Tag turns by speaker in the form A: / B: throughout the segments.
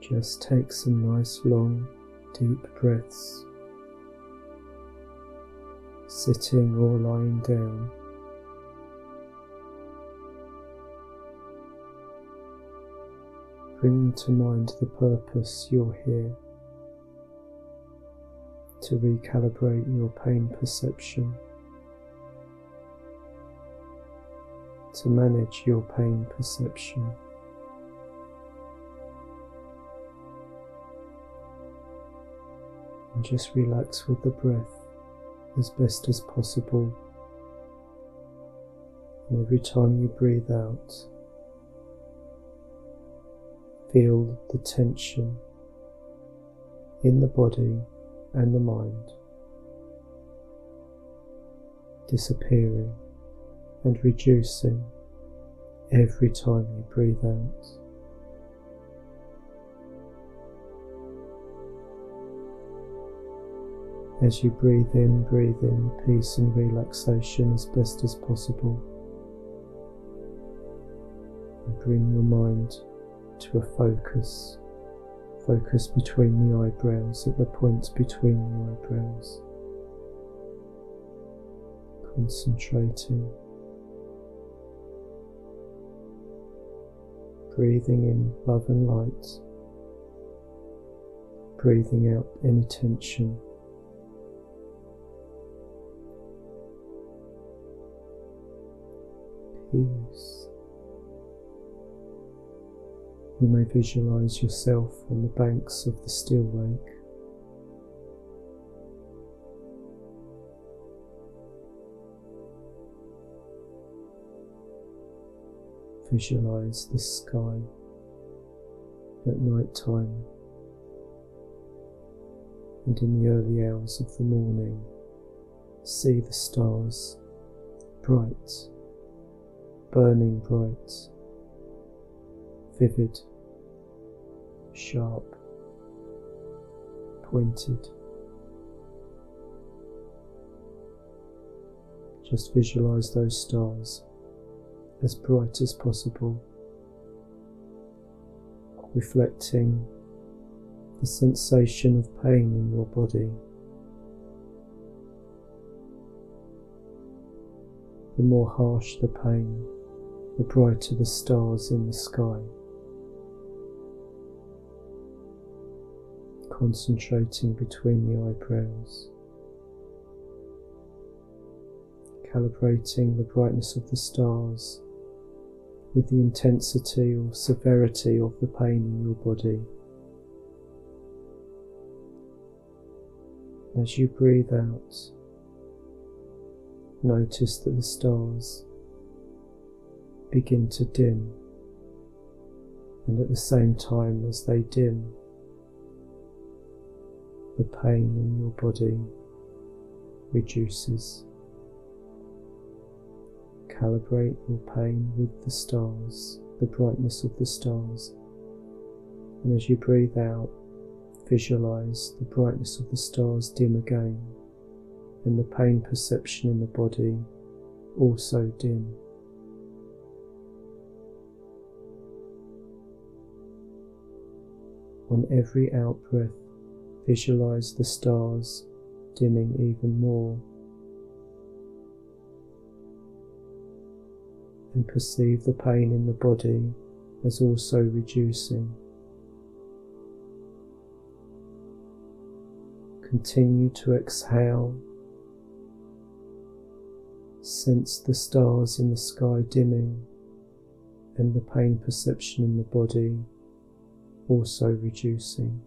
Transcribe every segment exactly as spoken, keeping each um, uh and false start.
A: Just take some nice long, deep breaths, sitting or lying down. Bringing to mind the purpose you're here, to recalibrate your pain perception, to manage your pain perception. And just relax with the breath as best as possible. And every time you breathe out, feel the tension in the body and the mind disappearing and reducing every time you breathe out. As you breathe in, breathe in peace and relaxation as best as possible, and bring your mind to a focus, focus between the eyebrows, at the points between the eyebrows, concentrating, breathing in love and light, breathing out any tension. Peace. You may visualize yourself on the banks of the still lake. Visualize the sky at night time, and in the early hours of the morning, see the stars bright, burning bright, vivid, sharp, pointed. Just visualize those stars as bright as possible, reflecting the sensation of pain in your body. The more harsh the pain, the brighter the stars in the sky. Concentrating between the eyebrows, calibrating the brightness of the stars with the intensity or severity of the pain in your body. As you breathe out, notice that the stars begin to dim, and at the same time as they dim, the pain in your body reduces. Calibrate your pain with the stars, the brightness of the stars, and as you breathe out, visualize the brightness of the stars dim again, and the pain perception in the body also dim. On every out-breath, visualize the stars dimming even more, and perceive the pain in the body as also reducing. Continue to exhale. Sense the stars in the sky dimming and the pain perception in the body also reducing.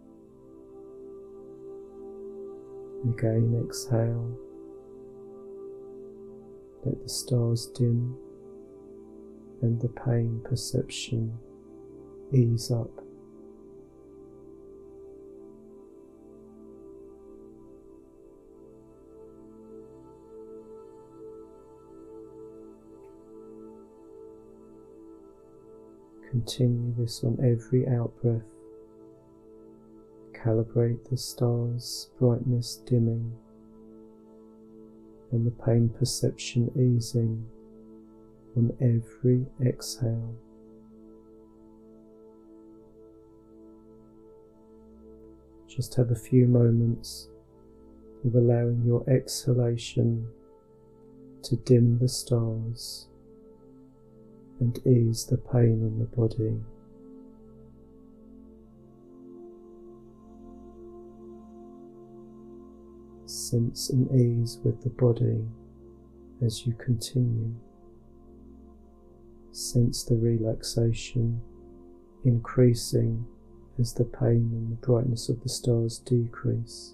A: Again, exhale. Let the stars dim and the pain perception ease up. Continue this on every out-breath. Calibrate the stars' brightness dimming and the pain perception easing on every exhale. Just have a few moments of allowing your exhalation to dim the stars and ease the pain in the body. Sense an ease with the body as you continue. Sense the relaxation increasing as the pain and the brightness of the stars decrease.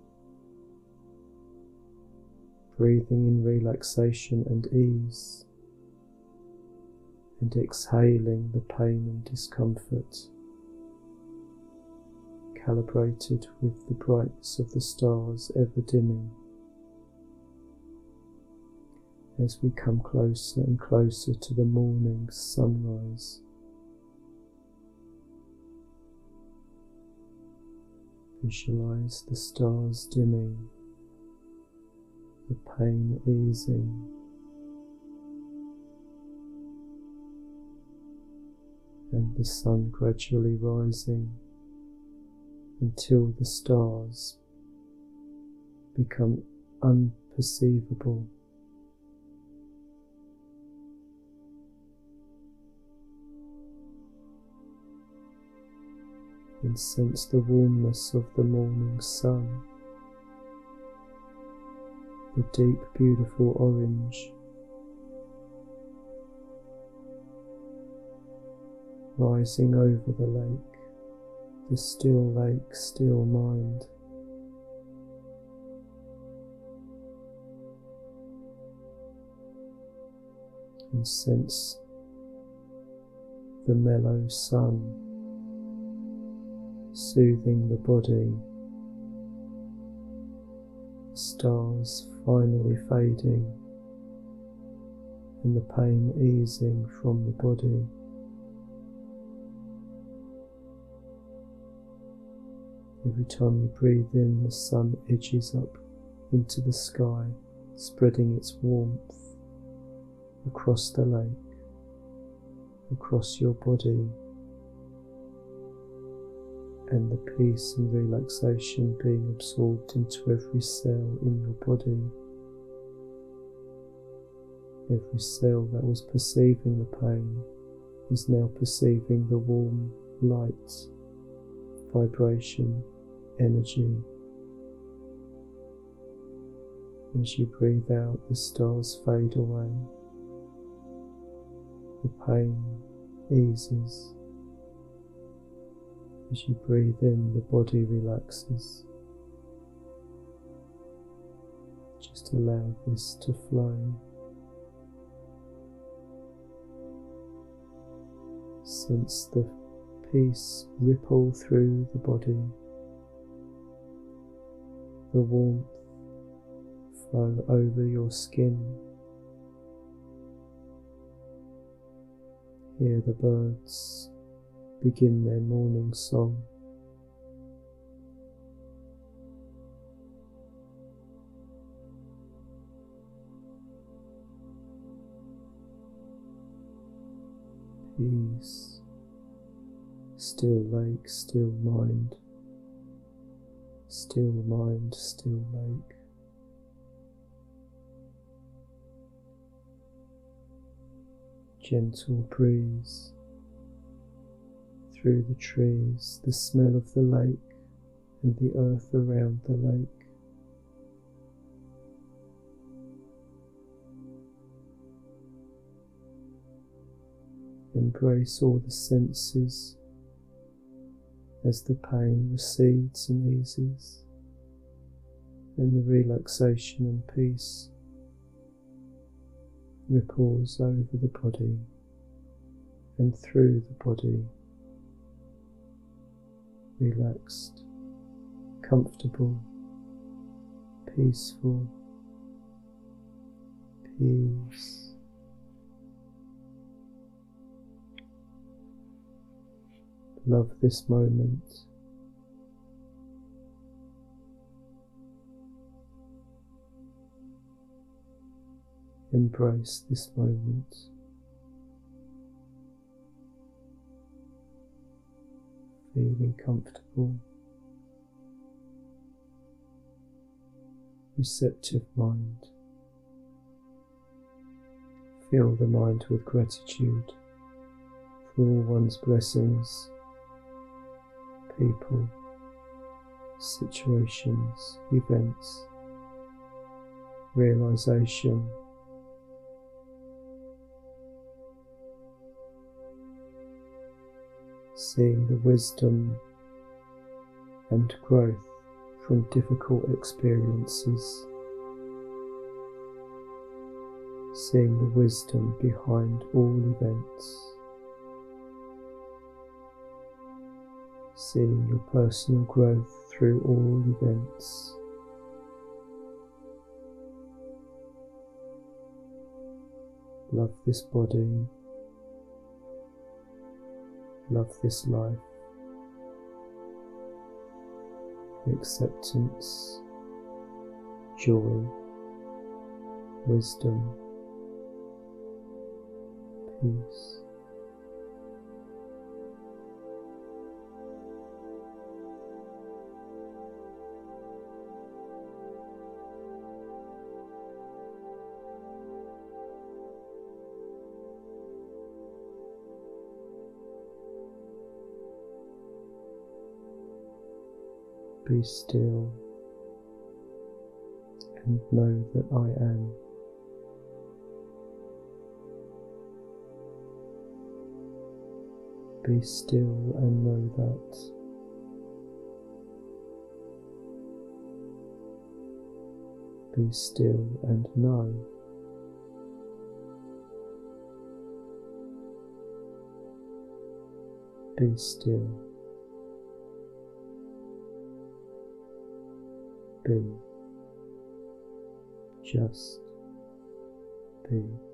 A: Breathing in relaxation and ease, and exhaling the pain and discomfort, calibrated with the brightness of the stars ever dimming. As we come closer and closer to the morning sunrise, visualize the stars dimming, the pain easing, and the sun gradually rising until the stars become unperceivable. And sense the warmness of the morning sun, the deep, beautiful orange, rising over the lake, the still lake, still mind. And sense the mellow sun soothing the body, stars finally fading and the pain easing from the body. Every time you breathe in, the sun edges up into the sky, spreading its warmth across the lake, across your body, and the peace and relaxation being absorbed into every cell in your body. Every cell that was perceiving the pain is now perceiving the warm light, vibration, energy. As you breathe out, the stars fade away. The pain eases. As you breathe in, the body relaxes. Just allow this to flow. Sense the peace ripple through the body, the warmth flow over your skin. Hear the birds begin their morning song. Peace, still lake, still mind, still mind, still lake. Gentle breeze through the trees, the smell of the lake and the earth around the lake. Embrace all the senses as the pain recedes and eases, and the relaxation and peace ripples over the body and through the body. Relaxed, comfortable, peaceful, peace. Love this moment. Embrace this moment. Feeling comfortable, receptive mind. Fill the mind with gratitude for all one's blessings, people, situations, events, realization, seeing the wisdom and growth from difficult experiences, seeing the wisdom behind all events, seeing your personal growth through all events. Love this body, love this life. Acceptance, joy, wisdom, peace. Be still and know that I am. Be still and know that. Be still and know. Be still. Be. Just be.